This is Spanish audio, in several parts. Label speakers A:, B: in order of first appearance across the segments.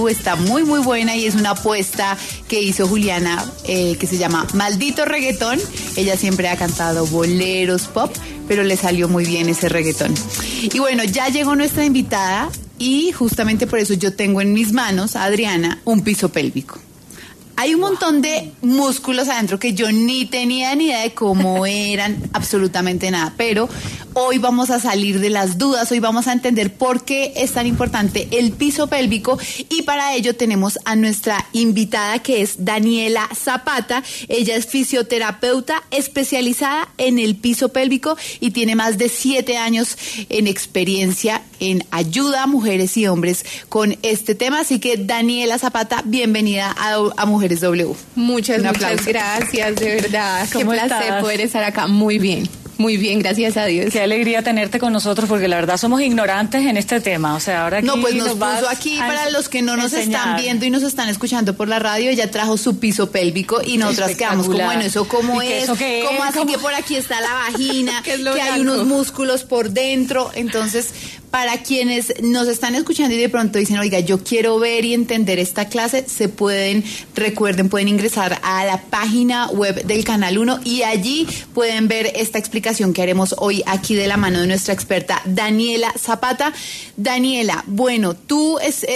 A: Está muy muy buena y es una apuesta que hizo Juliana que se llama Maldito Reggaetón. Ella siempre ha cantado boleros, pop, pero le salió muy bien ese reggaetón. Y bueno, ya llegó nuestra invitada y justamente por eso yo tengo en mis manos, Adriana, un piso pélvico. Hay un montón de músculos adentro que yo ni tenía ni idea de cómo eran, absolutamente nada. Pero hoy vamos a salir de las dudas, hoy vamos a entender por qué es tan importante el piso pélvico y para ello tenemos a nuestra invitada que es Daniela Zapata. Ella es fisioterapeuta especializada en el piso pélvico y tiene más de 7 años en experiencia en ayuda a mujeres y hombres con este tema. Así que Daniela Zapata, bienvenida a Mujeres W.
B: Muchas gracias, de verdad. Qué placer poder estar acá. Muy bien, gracias a Dios.
C: Qué alegría tenerte con nosotros porque la verdad somos ignorantes en este tema. O sea, ahora aquí
A: no, pues nos puso aquí para los que no nos están viendo y nos están escuchando por la radio. Ella trajo su piso pélvico y nosotras quedamos como, bueno, ¿eso cómo es? ¿Cómo así que por aquí está la vagina? Que hay unos músculos por dentro. Entonces, para quienes nos están escuchando y de pronto dicen, oiga, yo quiero ver y entender esta clase, recuerden, pueden ingresar a la página web del Canal 1 y allí pueden ver esta explicación que haremos hoy aquí de la mano de nuestra experta Daniela Zapata. Daniela, bueno, tú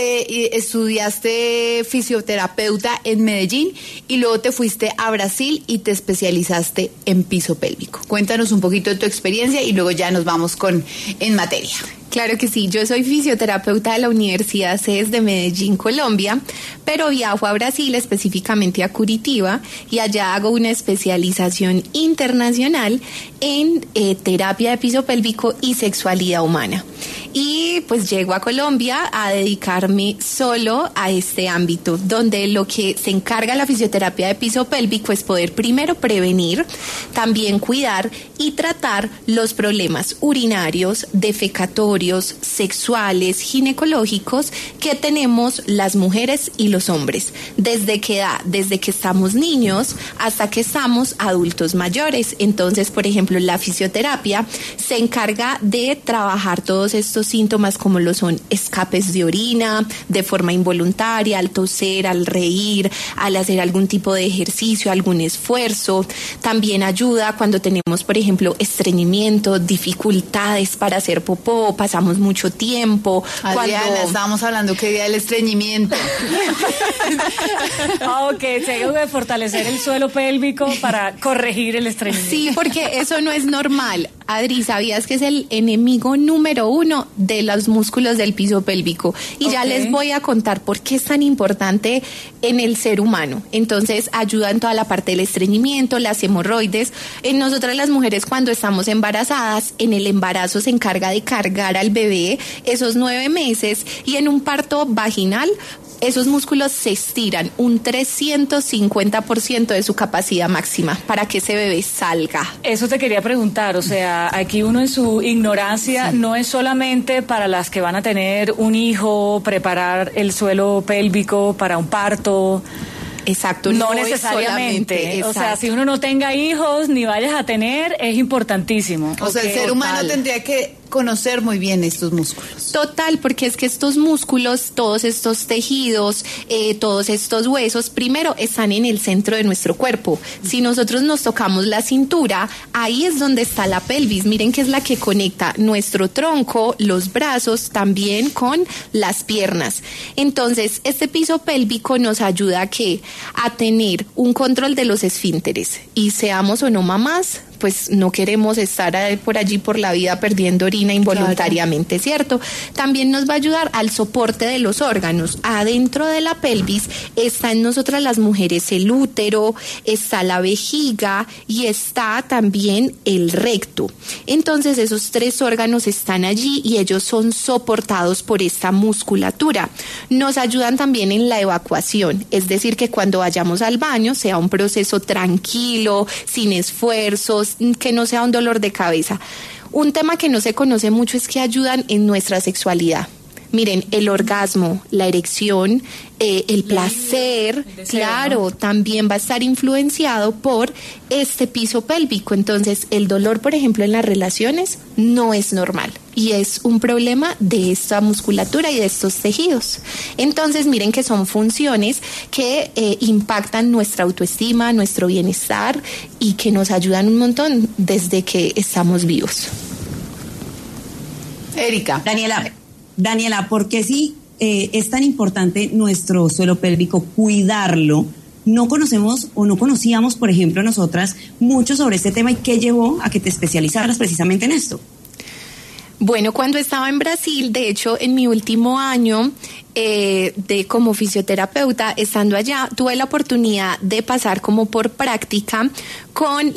A: estudiaste fisioterapeuta en Medellín y luego te fuiste a Brasil y te especializaste en piso pélvico. Cuéntanos un poquito de tu experiencia y luego ya nos vamos en materia.
B: Claro que sí, yo soy fisioterapeuta de la Universidad CES de Medellín, Colombia, pero viajo a Brasil, específicamente a Curitiba, y allá hago una especialización internacional en terapia de piso pélvico y sexualidad humana. Y pues llego a Colombia a dedicarme solo a este ámbito, donde lo que se encarga la fisioterapia de piso pélvico es poder primero prevenir, también cuidar y tratar los problemas urinarios, defecatorios, sexuales, ginecológicos que tenemos las mujeres y los hombres. ¿Desde qué edad? Desde que estamos niños hasta que estamos adultos mayores. Entonces, por ejemplo, la fisioterapia se encarga de trabajar todos estos síntomas como lo son escapes de orina de forma involuntaria, al toser, al reír, al hacer algún tipo de ejercicio, algún esfuerzo. También ayuda cuando tenemos, por ejemplo, estreñimiento, dificultades para hacer popó, pasamos mucho tiempo.
A: Adriana, estábamos hablando que día del estreñimiento.
C: Ok, se debe de fortalecer el suelo pélvico para corregir el estreñimiento.
B: Sí, porque eso no es normal. Adri, ¿sabías que es el enemigo número 1 de los músculos del piso pélvico? Y ya les voy a contar por qué es tan importante en el ser humano. Entonces, ayuda en toda la parte del estreñimiento, las hemorroides. En nosotras las mujeres, cuando estamos embarazadas, en el embarazo se encarga de cargar al bebé esos 9 meses y en un parto vaginal esos músculos se estiran un 350% de su capacidad máxima para que ese bebé salga.
C: Eso te quería preguntar, o sea, aquí uno en su ignorancia no es solamente para las que van a tener un hijo, preparar el suelo pélvico para un parto.
B: Exacto,
C: no necesariamente. O sea, si uno no tenga hijos ni vayas a tener, es importantísimo.
A: O sea, el ser humano tendría que conocer muy bien estos músculos.
B: Total, porque es que estos músculos, todos estos tejidos, todos estos huesos, primero están en el centro de nuestro cuerpo. Si nosotros nos tocamos la cintura, ahí es donde está la pelvis. Miren que es la que conecta nuestro tronco, los brazos, también con las piernas. Entonces, este piso pélvico nos ayuda a tener un control de los esfínteres. Y seamos o no mamás, pues no queremos estar por allí por la vida perdiendo orina involuntariamente, ¿cierto? También nos va a ayudar al soporte de los órganos. Adentro de la pelvis está en nosotras las mujeres el útero, está la vejiga y está también el recto. Entonces esos 3 órganos están allí y ellos son soportados por esta musculatura. Nos ayudan también en la evacuación, es decir, que cuando vayamos al baño sea un proceso tranquilo, sin esfuerzos, que no sea un dolor de cabeza. Un tema que no se conoce mucho es que ayudan en nuestra sexualidad. Miren, el orgasmo, la erección, el placer, claro, también va a estar influenciado por este piso pélvico. Entonces, el dolor, por ejemplo, en las relaciones no es normal. y es un problema de esta musculatura y de estos tejidos. Entonces miren que son funciones que impactan nuestra autoestima, nuestro bienestar y que nos ayudan un montón desde que estamos vivos.
A: Erika.
D: Daniela, ¿por qué sí es tan importante nuestro suelo pélvico, cuidarlo? No conocemos o no conocíamos, por ejemplo, nosotras mucho sobre este tema, y qué llevó a que te especializaras precisamente en esto.
B: Bueno, cuando estaba en Brasil, de hecho, en mi último año como fisioterapeuta, estando allá, tuve la oportunidad de pasar como por práctica con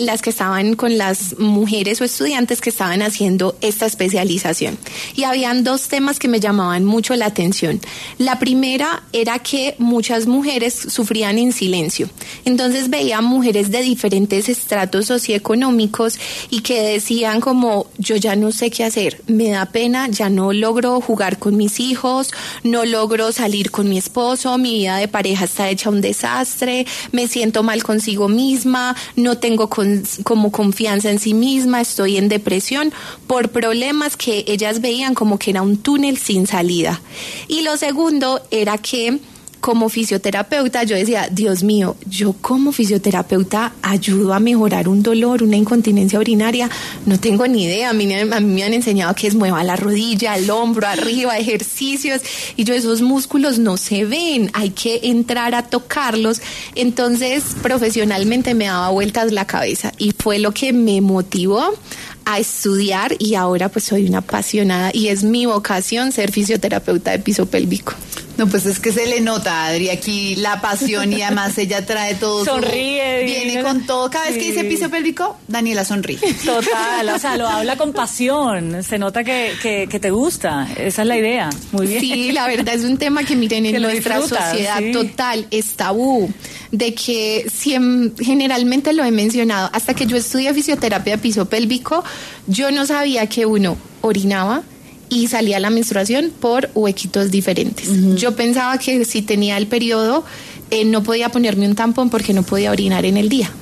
B: las mujeres o estudiantes que estaban haciendo esta especialización. Y habían dos temas que me llamaban mucho la atención. La primera era que muchas mujeres sufrían en silencio. Entonces veía mujeres de diferentes estratos socioeconómicos y que decían como, yo ya no sé qué hacer, me da pena, ya no logro jugar con mis hijos, no logro salir con mi esposo, mi vida de pareja está hecha un desastre, me siento mal consigo misma, no tengo como confianza en sí misma, estoy en depresión por problemas que ellas veían como que era un túnel sin salida. Y lo segundo era que como fisioterapeuta yo decía, Dios mío, yo como fisioterapeuta ayudo a mejorar un dolor, una incontinencia urinaria, no tengo ni idea. A mí me han enseñado que es mueva la rodilla, el hombro, arriba, ejercicios, y yo, esos músculos no se ven, hay que entrar a tocarlos. Entonces profesionalmente me daba vueltas la cabeza y fue lo que me motivó a estudiar, y ahora pues soy una apasionada y es mi vocación ser fisioterapeuta de piso pélvico.
A: No, pues es que se le nota, Adri, aquí la pasión, y además ella trae todo.
C: Sonríe.
A: Viene con todo. Cada vez que dice piso pélvico, Daniela sonríe.
C: Total, o sea, lo habla con pasión. Se nota que te gusta. Esa es la idea. Muy bien.
B: Sí, la verdad es un tema que miren en nuestra sociedad total es tabú, de que generalmente lo he mencionado. Hasta que yo estudié fisioterapia de piso pélvico, yo no sabía que uno orinaba y salía la menstruación por huequitos diferentes. Uh-huh. Yo pensaba que si tenía el periodo no podía ponerme un tampón porque no podía orinar en el día.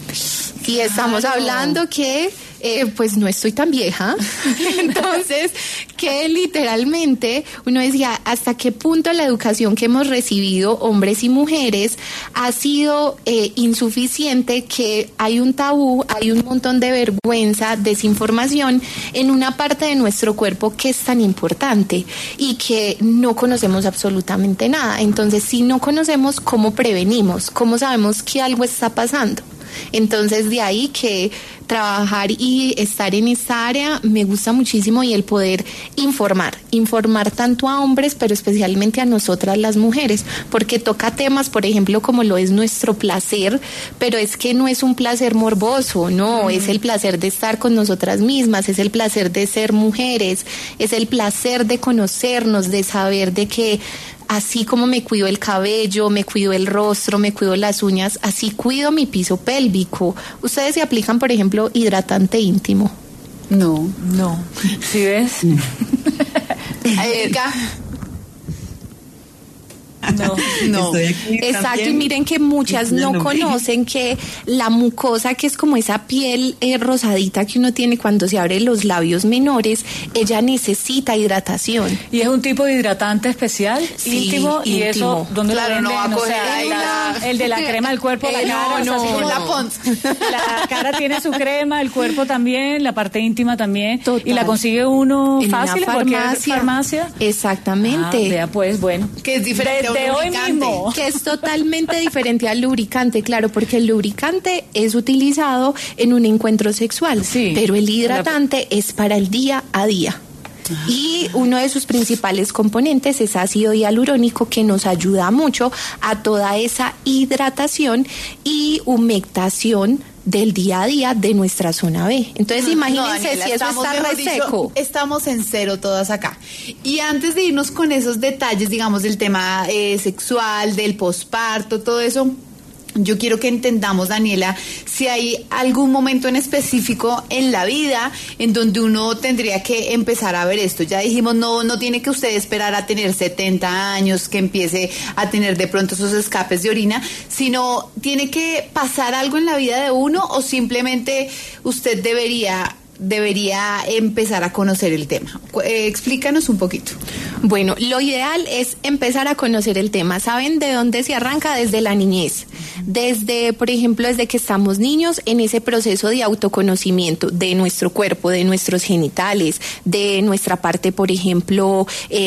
B: Y estamos hablando que pues no estoy tan vieja. Entonces, que literalmente uno decía, ¿hasta qué punto la educación que hemos recibido hombres y mujeres ha sido insuficiente? Que hay un tabú, hay un montón de vergüenza, desinformación en una parte de nuestro cuerpo que es tan importante y que no conocemos absolutamente nada. Entonces, si no conocemos, ¿cómo prevenimos? ¿Cómo sabemos que algo está pasando? Entonces, de ahí que trabajar y estar en esta área me gusta muchísimo, y el poder informar tanto a hombres, pero especialmente a nosotras las mujeres, porque toca temas, por ejemplo, como lo es nuestro placer, pero es que no es un placer morboso, no, es el placer de estar con nosotras mismas, es el placer de ser mujeres, es el placer de conocernos, de saber de que así como me cuido el cabello, me cuido el rostro, me cuido las uñas, así cuido mi piso pélvico. ¿Ustedes se aplican, por ejemplo, hidratante íntimo?
A: No.
C: ¿Sí ves?
A: Erika.
D: No.
B: Exacto, y miren que muchas no conocen que la mucosa, que es como esa piel rosadita que uno tiene cuando se abre los labios menores, ella necesita hidratación.
C: ¿Y es un tipo de hidratante especial?
B: Sí,
C: íntimo. ¿Y eso dónde lo venden?
A: No va a coger
C: el de la crema del cuerpo, la cara.
A: La Pons.
C: La cara tiene su crema, el cuerpo también, la parte íntima también.
B: Total.
C: Y la consigue uno
B: en
C: fácil en cualquier farmacia.
B: Exactamente.
C: Vea pues, bueno.
A: Que es diferente
C: de hoy mismo.
B: Que es totalmente diferente al lubricante, claro, porque el lubricante es utilizado en un encuentro sexual, sí, pero el hidratante es para el día a día. Y uno de sus principales componentes es ácido hialurónico, que nos ayuda mucho a toda esa hidratación y humectación del día a día de nuestra zona B. Entonces imagínense, Daniela, si eso está reseco.
A: Estamos en cero todas acá. Y antes de irnos con esos detalles, digamos, del tema sexual, del posparto, todo eso, yo quiero que entendamos, Daniela, si hay algún momento en específico en la vida en donde uno tendría que empezar a ver esto. Ya dijimos, no tiene que usted esperar a tener 70 años que empiece a tener de pronto esos escapes de orina, sino tiene que pasar algo en la vida de uno, o simplemente usted debería debería empezar a conocer el tema? Explícanos un poquito.
B: Bueno, lo ideal es empezar a conocer el tema. ¿Saben de dónde se arranca? Desde la niñez. Desde, por ejemplo, desde que estamos niños, en ese proceso de autoconocimiento de nuestro cuerpo, de nuestros genitales, de nuestra parte, por ejemplo,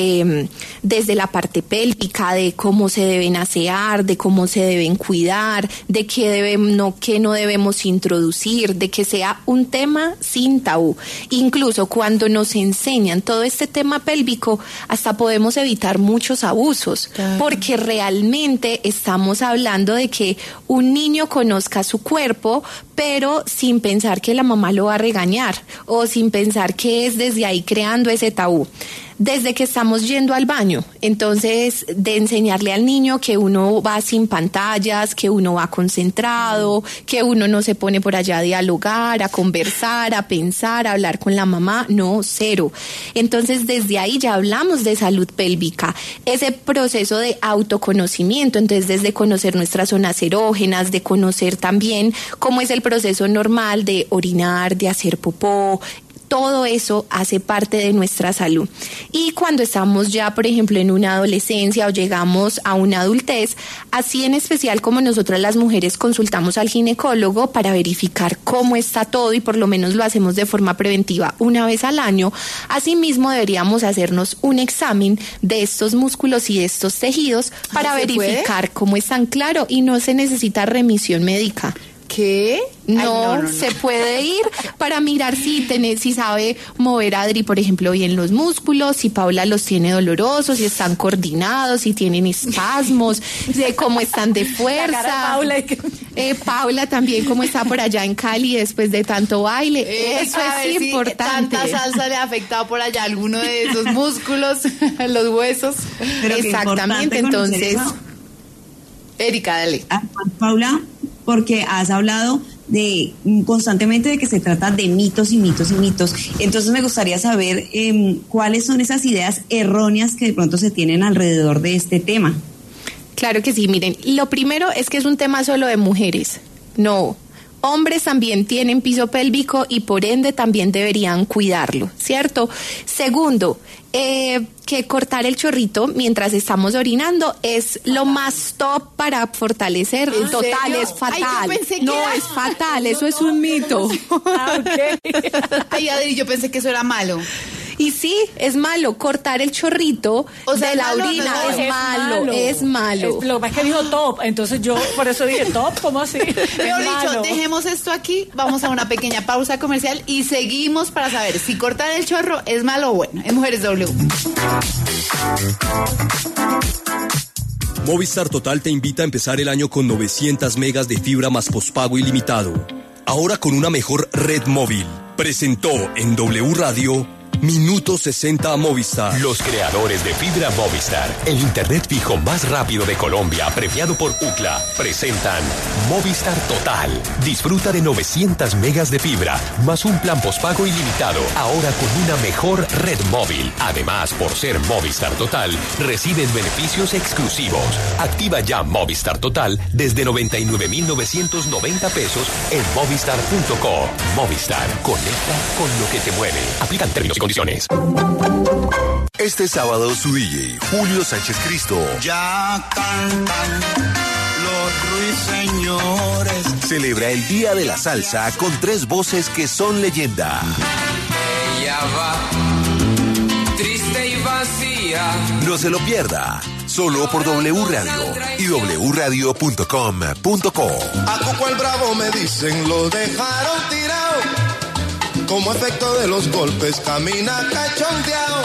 B: desde la parte pélvica, de cómo se deben asear, de cómo se deben cuidar, de qué no debemos introducir, de que sea un tema sin tabú. Incluso cuando nos enseñan todo este tema pélvico, hasta podemos evitar muchos abusos, claro, porque realmente estamos hablando de que un niño conozca su cuerpo, pero sin pensar que la mamá lo va a regañar o sin pensar que es desde ahí creando ese tabú. Desde que estamos yendo al baño, entonces de enseñarle al niño que uno va sin pantallas, que uno va concentrado, que uno no se pone por allá a dialogar, a conversar, a pensar, a hablar con la mamá, no, cero. Entonces desde ahí ya hablamos de salud pélvica, ese proceso de autoconocimiento, entonces desde conocer nuestras zonas erógenas, de conocer también cómo es el proceso normal de orinar, de hacer popó. Todo eso hace parte de nuestra salud. Y cuando estamos ya, por ejemplo, en una adolescencia o llegamos a una adultez, así en especial como nosotras las mujeres consultamos al ginecólogo para verificar cómo está todo y por lo menos lo hacemos de forma preventiva una vez al año, asimismo deberíamos hacernos un examen de estos músculos y de estos tejidos para verificar cómo están, claro, y no se necesita remisión médica.
A: ¿Qué?
B: No, se puede ir para mirar si sabe mover a Adri, por ejemplo, bien los músculos, si Paula los tiene dolorosos, si están coordinados, si tienen espasmos, de cómo están de fuerza. Paula también, cómo está por allá en Cali después de tanto baile. Eso es importante.
A: Si tanta salsa le ha afectado por allá alguno de esos músculos, los huesos.
D: Pero
B: exactamente, entonces.
A: Erika, dale.
D: Paula, porque has hablado constantemente de que se trata de mitos y mitos y mitos. Entonces me gustaría saber cuáles son esas ideas erróneas que de pronto se tienen alrededor de este tema.
B: Claro que sí, miren, lo primero es que es un tema solo de mujeres. No, hombres también tienen piso pélvico y por ende también deberían cuidarlo, ¿cierto? Segundo, que cortar el chorrito mientras estamos orinando es lo más top para fortalecer. Total, es fatal. Es fatal, eso es un mito.
A: Ay, Adri, yo pensé que eso era malo.
B: Y sí, es malo, cortar el chorrito de la orina es malo.
C: Lo que pasa es que dijo top, entonces yo por eso dije top, ¿cómo así?
A: Mejor dicho, dejemos esto aquí, vamos a una pequeña pausa comercial y seguimos para saber si cortar el chorro es malo o bueno. En Mujeres W.
E: Movistar Total te invita a empezar el año con 900 megas de fibra más pospago ilimitado. Ahora con una mejor red móvil. Presentó en W Radio Minuto 60 Movistar.
F: Los creadores de Fibra Movistar, el internet fijo más rápido de Colombia, premiado por UCLA, presentan Movistar Total. Disfruta de 900 megas de fibra, más un plan pospago ilimitado, ahora con una mejor red móvil. Además, por ser Movistar Total, recibes beneficios exclusivos. Activa ya Movistar Total desde 99,990 pesos en movistar.co. Movistar, conecta con lo que te mueve. Aplican términos y condiciones.
G: Este sábado su DJ, Julio Sánchez Cristo.
H: Ya cantan los ruiseñores.
G: Celebra el Día de la Salsa con 3 voces que son leyenda.
I: Ella va triste y vacía.
G: No se lo pierda. Solo por W Radio y wradio.com.co.
H: A Cuco el Bravo me dicen lo dejaron tirado. Como efecto de los golpes camina cachondeado.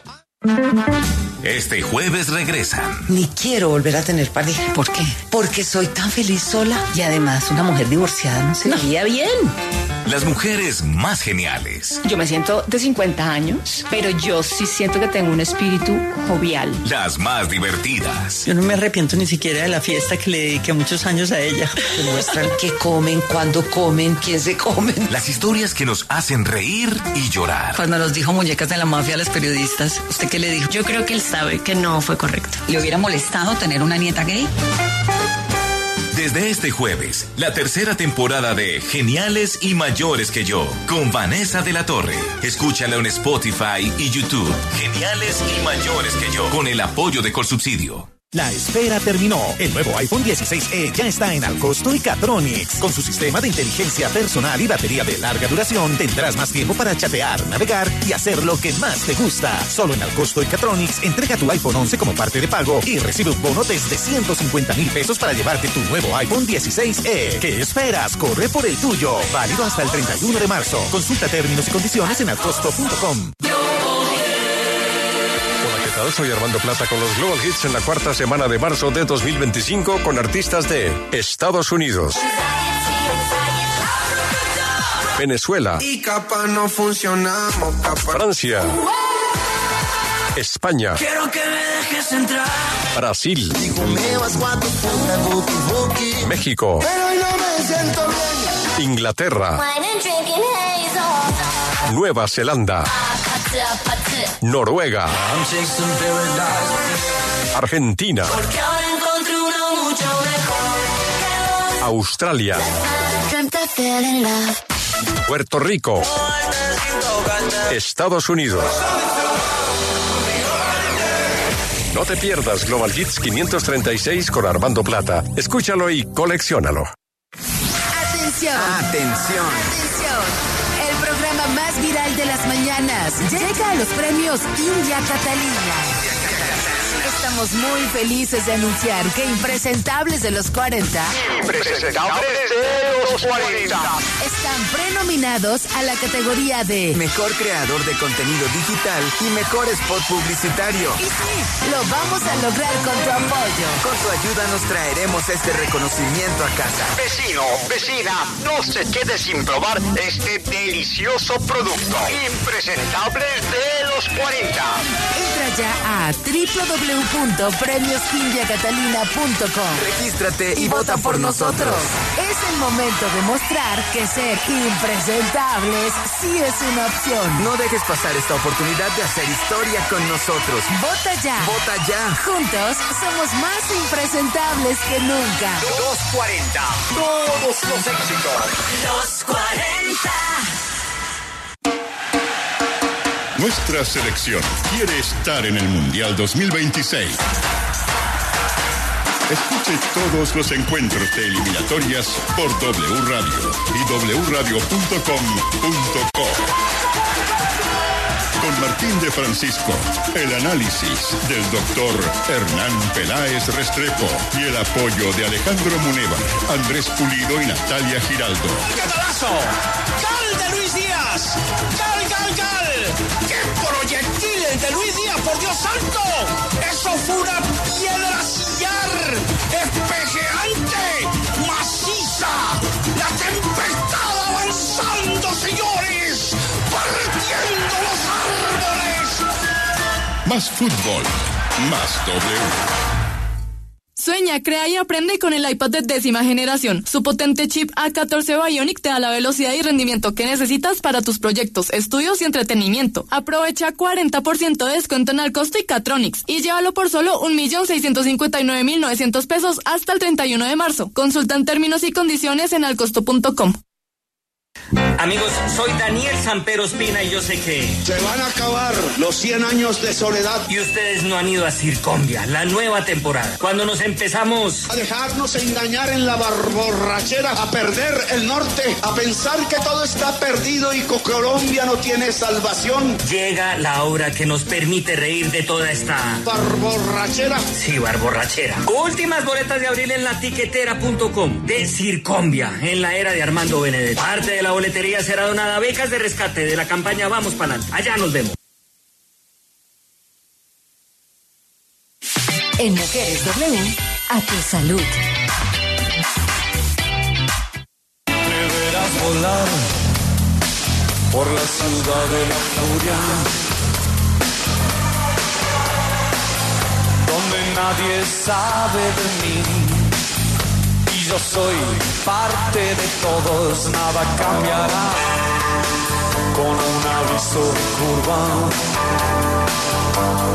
F: Este jueves regresan.
J: Ni quiero volver a tener pareja.
K: ¿Por qué?
J: Porque soy tan feliz sola.
K: Y además una mujer divorciada no se veía bien.
F: Las mujeres más geniales.
K: Yo me siento de 50 años, pero yo sí siento que tengo un espíritu jovial.
F: Las más divertidas.
L: Yo no me arrepiento ni siquiera de la fiesta que le dediqué muchos años a ella.
J: Te muestran qué comen, cuándo comen, quién se comen.
F: Las historias que nos hacen reír y llorar.
K: Cuando nos dijo muñecas de la mafia a los periodistas, ¿usted qué le dijo?
M: Yo creo que él sabe que no fue correcto.
K: ¿Le hubiera molestado tener una nieta gay?
M: Desde este jueves, la tercera temporada de Geniales y Mayores que yo, con Vanessa de la Torre. Escúchala en Spotify y YouTube. Geniales y Mayores que yo, con el apoyo de Colsubsidio.
N: La espera terminó. El nuevo iPhone 16e ya está en Alcosto y Catronics. Con su sistema de inteligencia personal y batería de larga duración, tendrás más tiempo para chatear, navegar y hacer lo que más te gusta. Solo en Alcosto y Catronics, entrega tu iPhone 11 como parte de pago y recibe un bono desde 150,000 pesos para llevarte tu nuevo iPhone 16e. ¿Qué esperas? Corre por el tuyo. Válido hasta el 31 de marzo. Consulta términos y condiciones en alcosto.com.
O: Soy Armando Plata con los Global Hits en la cuarta semana de marzo de 2025 con artistas de Estados Unidos, Venezuela,
I: Y capaz no funcionamos, capaz.
O: Francia, España,
I: Quiero que me dejes entrar.
O: Brasil, México,
I: Pero hoy no me siento bien.
O: Inglaterra, Nueva Zelanda, Noruega, Argentina, Australia, Puerto Rico, Estados Unidos. No te pierdas Global Hits 536 con Armando Plata. Escúchalo y colecciónalo.
P: Atención.
Q: Atención.
P: El programa más viral de las mañanas llega a los premios India Catalina. Estamos muy felices de anunciar que Impresentables de los 40 están prenominados a la categoría de
Q: Mejor Creador de Contenido Digital y Mejor Spot Publicitario.
P: Y sí, lo vamos a lograr con tu apoyo.
Q: Con tu ayuda nos traeremos este reconocimiento a casa.
R: Vecino, vecina, no se quede sin probar este delicioso producto. Impresentables de los 40.
P: Entra ya a www.premiosindiacatalina.com.
Q: Regístrate y vota por nosotros.
P: Es el momento de mostrar que ser impresentables sí es una opción.
Q: No dejes pasar esta oportunidad de hacer historia con nosotros.
P: Vota ya.
Q: Vota ya.
P: Juntos somos más impresentables que nunca.
R: Los 40. Todos los éxitos.
P: Los 40.
S: Nuestra selección quiere estar en el Mundial 2026. Escuche todos los encuentros de eliminatorias por W Radio y wradio.com.co. Con Martín de Francisco, el análisis del doctor Hernán Peláez Restrepo y el apoyo de Alejandro Muneva, Andrés Pulido y Natalia Giraldo.
R: ¡Catalazo! ¡Cal de Luis Díaz! ¡Cal, cal, cal! ¡Qué proyectil el de Luis Díaz, por Dios santo! ¡Eso fue una piedra sillar! ¡Espejeante! ¡Maciza! ¡La tempestad avanzando, señores! ¡Partiendo los árboles!
S: Más fútbol, más W.
T: Sueña, crea y aprende con el iPad de 10ª generación. Su potente chip A14 Bionic te da la velocidad y rendimiento que necesitas para tus proyectos, estudios y entretenimiento. Aprovecha 40% de descuento en Alcosto y Catronics y llévalo por solo 1.659.900 pesos hasta el 31 de marzo. Consulta en términos y condiciones en alcosto.com.
U: Amigos, soy Daniel Sampero Espina y yo sé que
V: se van a acabar los 100 años de soledad.
U: Y ustedes no han ido a Circombia, la nueva temporada. Cuando nos empezamos
V: a dejarnos engañar en la borrachera, a perder el norte, a pensar que todo está perdido y que Colombia no tiene salvación.
U: Llega la hora que nos permite reír de toda esta
V: barborrachera.
U: Sí, barborrachera. Últimas boletas de abril en latiquetera.com de Circombia, en la era de Armando Benedetti. Parte de la boletería será donada a becas de rescate de la campaña Vamos Pa'lante. Allá nos vemos.
P: En Mujeres W, a tu salud.
W: Deberás volar por la ciudad de la furia, donde nadie sabe de mí. Yo soy parte de todos, nada cambiará con un aviso de curva.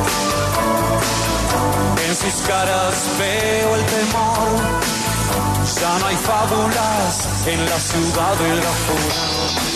W: En sus caras veo el temor, Ya no hay fábulas en la ciudad de la furia.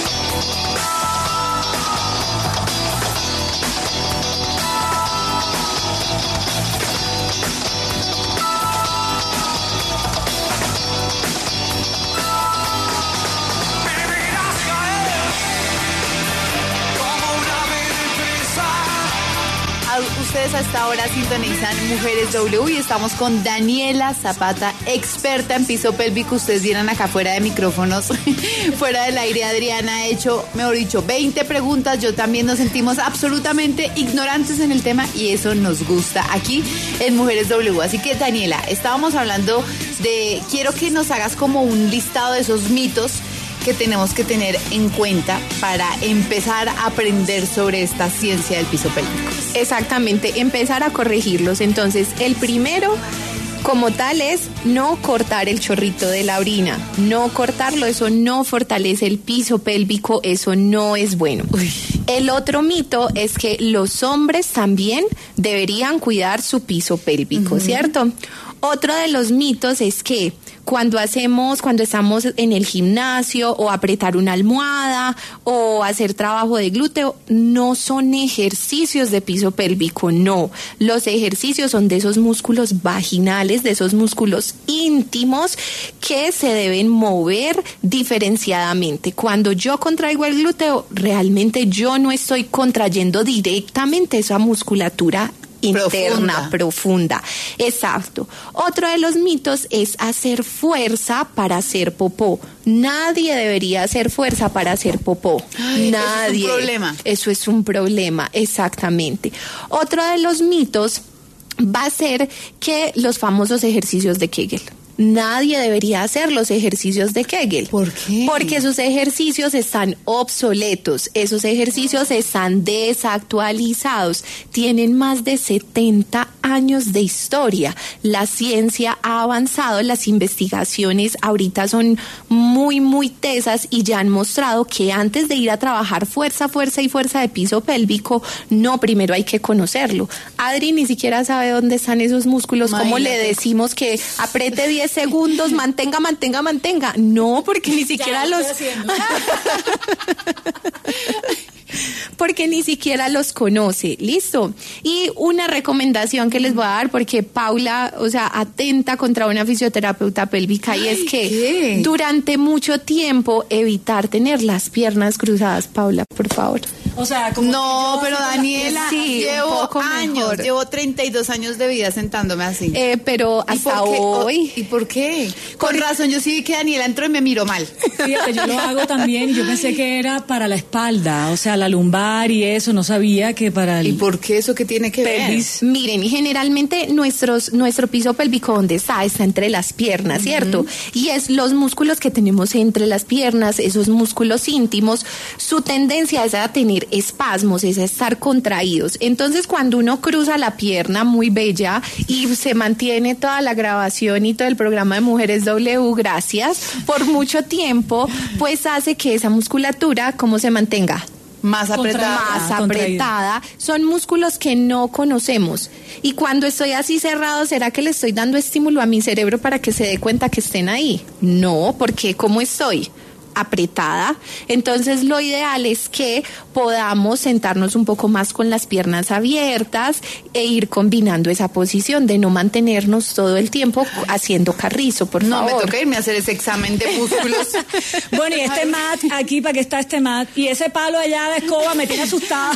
A: Ustedes a esta hora sintonizan Mujeres W y estamos con Daniela Zapata, experta en piso pélvico. Ustedes vieron acá fuera de micrófonos, fuera del aire, Adriana ha hecho, mejor dicho, 20 preguntas. Yo también nos sentimos absolutamente ignorantes en el tema y eso nos gusta aquí en Mujeres W. Así que, Daniela, estábamos hablando de, quiero que nos hagas como un listado de esos mitos que tenemos que tener en cuenta para empezar a aprender sobre esta ciencia del piso pélvico.
B: Exactamente, empezar a corregirlos. Entonces, el primero, como tal, es no cortar el chorrito de la orina. No cortarlo, eso no fortalece el piso pélvico, eso no es bueno. El otro mito es que los hombres también deberían cuidar su piso pélvico, ¿cierto? Otro de los mitos es que cuando estamos en el gimnasio o apretar una almohada o hacer trabajo de glúteo, no son ejercicios de piso pélvico, no. Los ejercicios son de esos músculos vaginales, de esos músculos íntimos que se deben mover diferenciadamente. Cuando yo contraigo el glúteo, realmente yo no estoy contrayendo directamente esa musculatura interna, profunda. Exacto. Otro de los mitos es hacer fuerza para hacer popó. Nadie debería hacer fuerza para hacer popó. Nadie. Eso es un problema. Eso es un problema, exactamente. Otro de los mitos va a ser que los famosos ejercicios de Kegel. Nadie debería hacer los ejercicios de Kegel. ¿Por qué? Porque esos ejercicios están obsoletos, esos ejercicios están desactualizados, tienen más de 70 años de historia. La ciencia ha avanzado, las investigaciones ahorita son muy, muy tesas y ya han mostrado que antes de ir a trabajar fuerza de piso pélvico, no, primero hay que conocerlo. Adri ni siquiera sabe dónde están esos músculos. ¿Cómo le decimos que apriete 10 segundos, mantenga? No, porque ni siquiera porque ni siquiera los conoce. Listo. Y una recomendación que les voy a dar, porque Paula, atenta contra una fisioterapeuta pélvica, y es que durante mucho tiempo evitar tener las piernas cruzadas. Paula, por favor.
A: Pero Daniela, sí, llevo años, llevo 32 años de vida sentándome así.
B: Pero hasta hoy.
A: ¿Y por qué? Con razón, yo sí vi que Daniela entró y me miró mal.
C: Fíjate, yo lo hago también, yo pensé que era para la espalda, la lumbar y eso, no sabía que para el...
A: ¿Y por qué eso qué tiene que ver?
B: Miren, generalmente nuestro piso pélvico, ¿dónde está? Está entre las piernas, ¿cierto? Y es los músculos que tenemos entre las piernas, esos músculos íntimos, su tendencia es a tener espasmos, es a estar contraídos. Entonces, cuando uno cruza la pierna, muy bella, y se mantiene toda la grabación y todo el programa de Mujeres W, gracias, por mucho tiempo, pues hace que esa musculatura, ¿cómo se mantenga?
A: Más apretada.
B: Son músculos que no conocemos. Y cuando estoy así cerrado, ¿será que le estoy dando estímulo a mi cerebro para que se dé cuenta que estén ahí? No, porque ¿cómo estoy? Apretada. Entonces lo ideal es que podamos sentarnos un poco más con las piernas abiertas e ir combinando esa posición de no mantenernos todo el tiempo haciendo carrizo, por favor.
A: No, me toca irme a hacer ese examen de músculos.
C: Bueno, y este mat aquí, ¿para qué está este mat? Y ese palo allá de escoba me tiene asustada.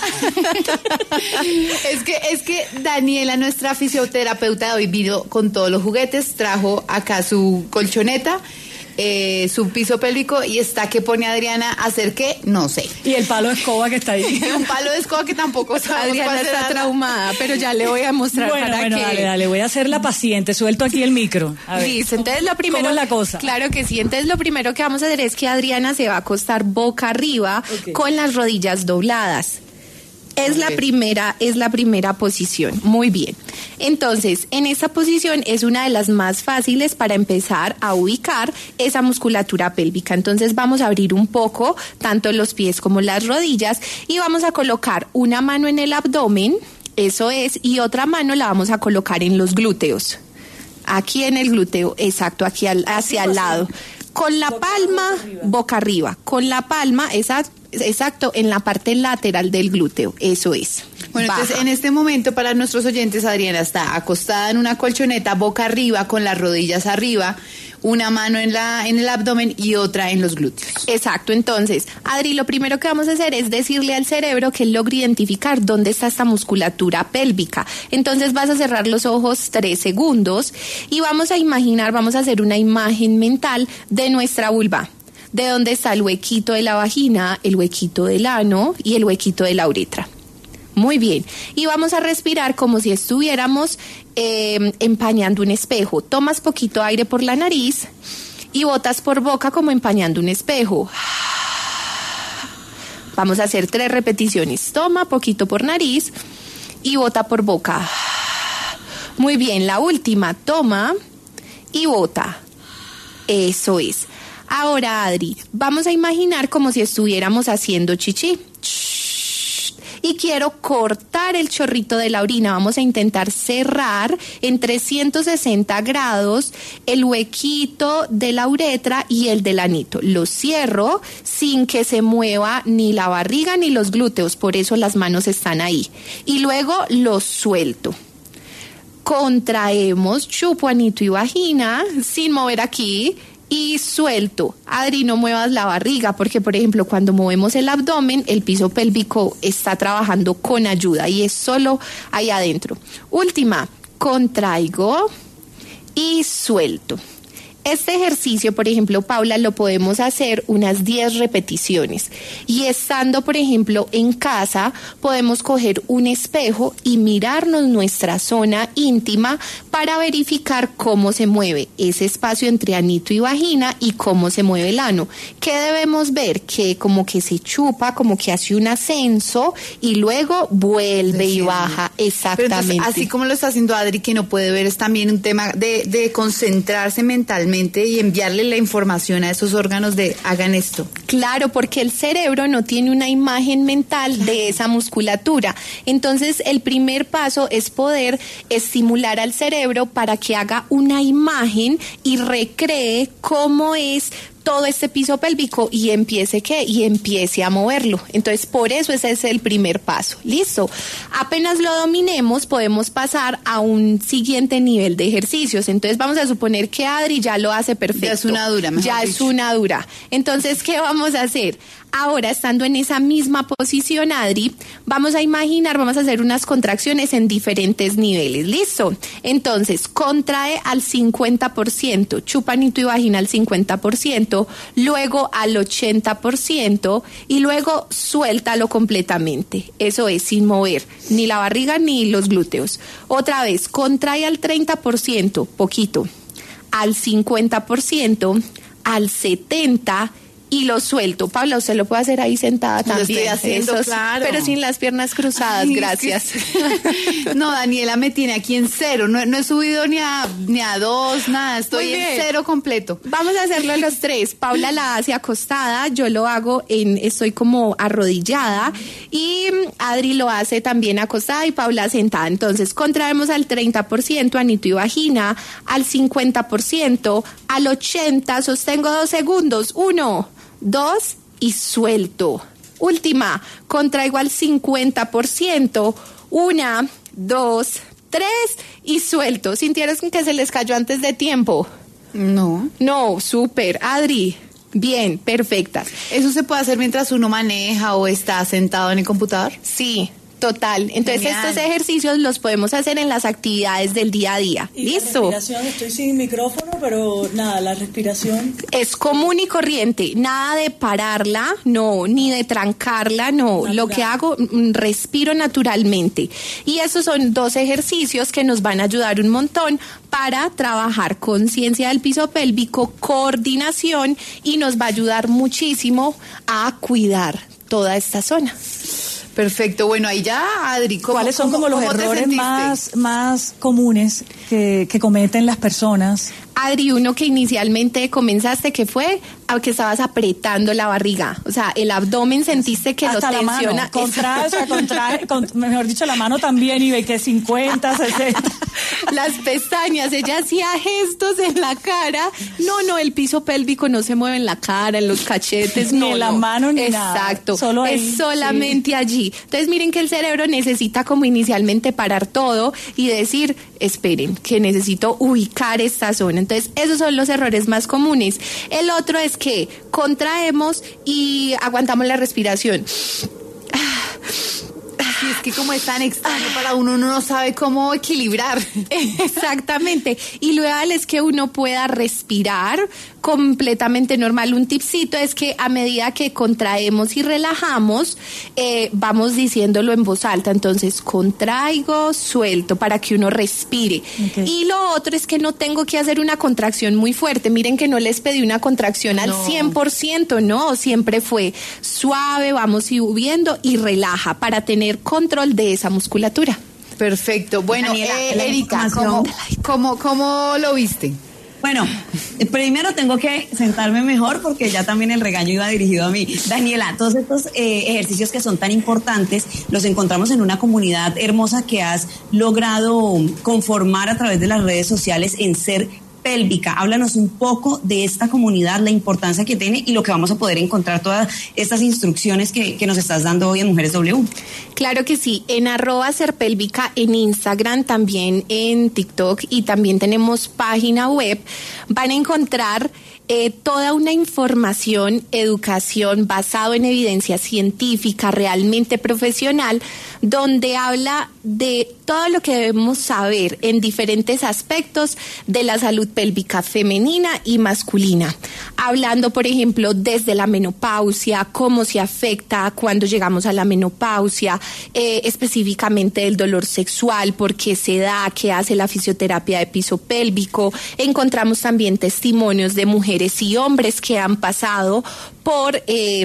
A: Es que Daniela, nuestra fisioterapeuta de hoy, vino con todos los juguetes, trajo acá su colchoneta, su piso pélvico, y está que pone a Adriana a hacer qué, no sé.
C: Y el palo de escoba que está ahí.
A: Un palo de escoba que tampoco sabemos.
B: Adriana está traumada, pero ya le voy a mostrar
C: dale, voy a hacer la paciente, suelto aquí el micro.
B: Listo, entonces lo primero...
C: ¿Cómo es la cosa?
B: Claro que sí, entonces lo primero que vamos a hacer es que Adriana se va a acostar boca arriba, con las rodillas dobladas. Es la primera posición. Muy bien. Entonces, en esta posición es una de las más fáciles para empezar a ubicar esa musculatura pélvica. Entonces, vamos a abrir un poco tanto los pies como las rodillas y vamos a colocar una mano en el abdomen, eso es, y otra mano la vamos a colocar en los glúteos. Aquí en el glúteo, exacto, aquí hacia el lado. Con la palma, boca arriba. Con la palma, exacto, en la parte lateral del glúteo. Eso es.
A: Bueno, entonces en este momento para nuestros oyentes, Adriana está acostada en una colchoneta, boca arriba, con las rodillas arriba, una mano en el abdomen y otra en los glúteos.
B: Exacto, entonces, Adri, lo primero que vamos a hacer es decirle al cerebro que él logre identificar dónde está esta musculatura pélvica. Entonces vas a cerrar los ojos 3 segundos y vamos a hacer una imagen mental de nuestra vulva. De dónde está el huequito de la vagina, el huequito del ano y el huequito de la uretra. Muy bien. Y vamos a respirar como si estuviéramos empañando un espejo. Tomas poquito aire por la nariz y botas por boca como empañando un espejo. Vamos a hacer 3 repeticiones. Toma poquito por nariz y bota por boca. Muy bien. La última. Toma y bota. Eso es. Ahora, Adri, vamos a imaginar como si estuviéramos haciendo chichi. Y quiero cortar el chorrito de la orina. Vamos a intentar cerrar en 360 grados el huequito de la uretra y el del anito. Lo cierro sin que se mueva ni la barriga ni los glúteos, por eso las manos están ahí. Y luego lo suelto. Contraemos, chupo anito y vagina sin mover aquí. Y suelto. Adri, no muevas la barriga porque, por ejemplo, cuando movemos el abdomen, el piso pélvico está trabajando con ayuda y es solo ahí adentro. Última, contraigo y suelto. Este ejercicio, por ejemplo, Paula, lo podemos hacer unas 10 repeticiones. Y estando, por ejemplo, en casa, podemos coger un espejo y mirarnos nuestra zona íntima para verificar cómo se mueve ese espacio entre anito y vagina y cómo se mueve el ano. ¿Qué debemos ver? Que como que se chupa, como que hace un ascenso y luego vuelve y baja. Exactamente.
A: Pero entonces, así como lo está haciendo Adri, que no puede ver, es también un tema de concentrarse mentalmente y enviarle la información a esos órganos de hagan esto.
B: Claro, porque el cerebro no tiene una imagen mental de esa musculatura. Entonces, el primer paso es poder estimular al cerebro para que haga una imagen y recree cómo es todo este piso pélvico y empiece a moverlo. Entonces, por eso ese es el primer paso. Listo. Apenas lo dominemos, podemos pasar a un siguiente nivel de ejercicios. Entonces, vamos a suponer que Adri ya lo hace perfecto.
A: Ya es una dura, mejor
B: ya
A: dicho.
B: Es una dura. Entonces, ¿qué vamos a hacer? Ahora, estando en esa misma posición, Adri, vamos a hacer unas contracciones en diferentes niveles. ¿Listo? Entonces, contrae al 50%, chupanito y vagina al 50%, luego al 80% y luego suéltalo completamente. Eso es, sin mover ni la barriga ni los glúteos. Otra vez, contrae al 30%, poquito, al 50%, al 70% y lo suelto. Paula, usted lo puede hacer ahí sentada también.
A: Lo estoy haciendo, claro.
B: Pero sin las piernas cruzadas. Ay, gracias.
A: No, Daniela me tiene aquí en 0. No he subido ni a 2, nada. Estoy en 0 completo.
B: Vamos a hacerlo los 3. Paula la hace acostada, yo lo hago estoy como arrodillada y Adri lo hace también acostada y Paula sentada. Entonces, contraemos al 30%, anito y vagina, al 50%, al 80%, sostengo 2 segundos. 1, 2 y suelto. Última, contraigo al 50%. 1, 2, 3 y suelto. ¿Sintieron que se les cayó antes de tiempo?
A: No.
B: No, súper. Adri, bien, perfectas.
A: ¿Eso se puede hacer mientras uno maneja o está sentado en el computador?
B: Sí. Total. Entonces,
A: genial.
B: Estos ejercicios los podemos hacer en las actividades del día a día.
C: ¿Y
B: ¿listo?
C: La respiración, estoy sin micrófono, pero nada, la respiración
B: es común y corriente. Nada de pararla, no, ni de trancarla, no. Natural. Lo que hago, respiro naturalmente. Y esos son 2 ejercicios que nos van a ayudar un montón para trabajar conciencia del piso pélvico, coordinación y nos va a ayudar muchísimo a cuidar toda esta zona.
A: Perfecto, bueno, ahí ya, Adri,
C: ¿cuáles son como los errores más comunes que cometen las personas?
B: Adri, uno que inicialmente comenzaste, que fue que estabas apretando la barriga, o sea, el abdomen sentiste que
C: hasta
B: lo tensiona.
C: Contrae, mejor dicho, la mano también y ve que 50, 60.
B: Las pestañas, ella hacía gestos en la cara. No, el piso pélvico no se mueve en la cara, en los cachetes,
C: ni en la mano, ni nada.
B: Exacto,
C: solo ahí,
B: es solamente allí. Entonces miren que el cerebro necesita como inicialmente parar todo y decir, esperen, que necesito ubicar esta zona. Entonces esos son los errores más comunes. El otro es que contraemos y aguantamos la respiración.
A: Y es que como es tan extraño para uno no sabe cómo equilibrar.
B: Exactamente. Y lo ideal es que uno pueda respirar completamente normal. Un tipcito es que a medida que contraemos y relajamos, vamos diciéndolo en voz alta. Entonces, contraigo, suelto, para que uno respire. Okay. Y lo otro es que no tengo que hacer una contracción muy fuerte. Miren que no les pedí una contracción al 100%, no. Siempre fue suave, vamos subiendo y relaja para tener control de esa musculatura.
A: Perfecto. Bueno, Daniela, Erika, ¿cómo lo viste?
D: Bueno, primero tengo que sentarme mejor porque ya también el regaño iba dirigido a mí. Daniela, todos estos ejercicios que son tan importantes los encontramos en una comunidad hermosa que has logrado conformar a través de las redes sociales en Ser Pélvica. Háblanos un poco de esta comunidad, la importancia que tiene y lo que vamos a poder encontrar, todas estas instrucciones que nos estás dando hoy en Mujeres W.
B: Claro que sí, en @serpélvica en Instagram, también en TikTok y también tenemos página web. Van a encontrar toda una información, educación basado en evidencia científica, realmente profesional, donde habla de todo lo que debemos saber en diferentes aspectos de la salud pélvica femenina y masculina. Hablando, por ejemplo, desde la menopausia, cómo se afecta cuando llegamos a la menopausia, específicamente del dolor sexual, por qué se da, qué hace la fisioterapia de piso pélvico. Encontramos también testimonios de mujeres y hombres que han pasado por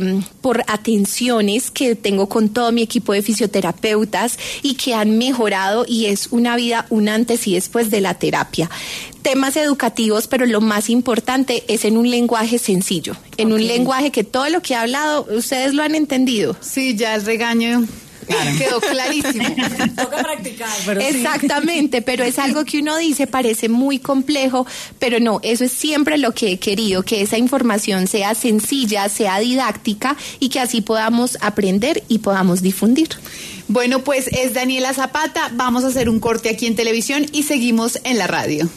B: atenciones que tengo con todo mi equipo de fisioterapeutas y que han mejorado, y es una vida, un antes y después de la terapia. Temas educativos, pero lo más importante es en un lenguaje sencillo, en un lenguaje que todo lo que he hablado, ustedes lo han entendido.
A: Sí, ya el regaño... Claro. Quedó clarísimo.
C: Toca practicar, pero
B: exactamente, sí. Pero es algo que uno dice, parece muy complejo, pero no, eso es siempre lo que he querido, que esa información sea sencilla, sea didáctica y que así podamos aprender y podamos difundir.
A: Bueno, pues es Daniela Zapata, vamos a hacer un corte aquí en televisión y seguimos en la radio.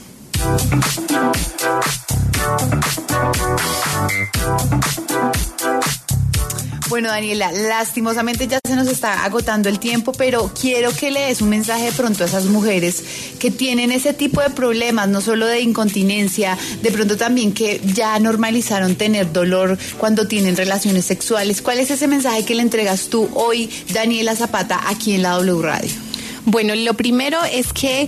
A: Bueno, Daniela, lastimosamente ya se nos está agotando el tiempo, pero quiero que le des un mensaje de pronto a esas mujeres que tienen ese tipo de problemas, no solo de incontinencia, de pronto también que ya normalizaron tener dolor cuando tienen relaciones sexuales. ¿Cuál es ese mensaje que le entregas tú hoy, Daniela Zapata, aquí en la W Radio?
B: Bueno, lo primero es que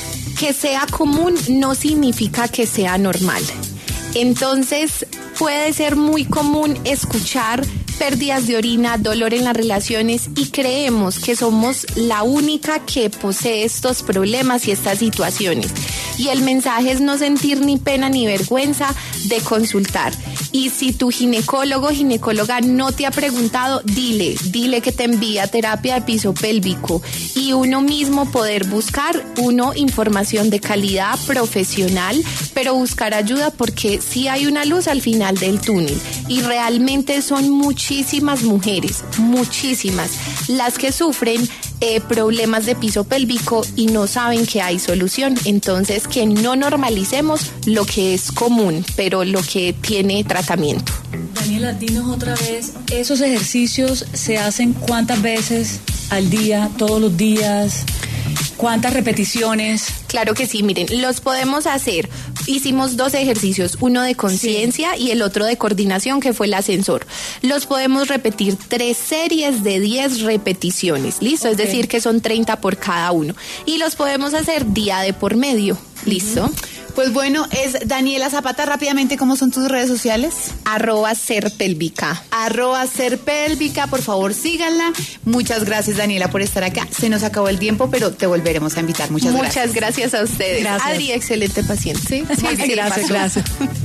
B: sea común no significa que sea normal. Entonces, puede ser muy común escuchar pérdidas de orina, dolor en las relaciones, y creemos que somos la única que posee estos problemas y estas situaciones. Y el mensaje es no sentir ni pena ni vergüenza de consultar. Y si tu ginecólogo o ginecóloga no te ha preguntado, dile que te envía terapia de piso pélvico, y uno mismo poder buscar información de calidad profesional, pero buscar ayuda, porque sí hay una luz al final del túnel y realmente son muchísimas mujeres, muchísimas, las que sufren problemas de piso pélvico y no saben que hay solución. Entonces, que no normalicemos lo que es común, pero lo que tiene tratamiento.
C: Daniela, dinos otra vez, ¿esos ejercicios se hacen cuántas veces al día, todos los días? ¿Cuántas repeticiones?
B: Claro que sí, miren, los podemos hacer. Hicimos 2 ejercicios, uno de conciencia y el otro de coordinación, que fue el ascensor. Los podemos repetir 3 series de 10 repeticiones, ¿listo? Okay. Es decir, que son 30 por cada uno. Y los podemos hacer día de por medio, ¿listo?
A: Pues bueno, es Daniela Zapata. Rápidamente, ¿cómo son tus redes sociales?
B: @serpélvica.
A: @serpélvica, por favor, síganla. Muchas gracias, Daniela, por estar acá. Se nos acabó el tiempo, pero te volveremos a invitar. Muchas gracias.
B: Muchas gracias a ustedes.
C: Gracias.
B: Adri, excelente paciente.
C: Sí, gracias.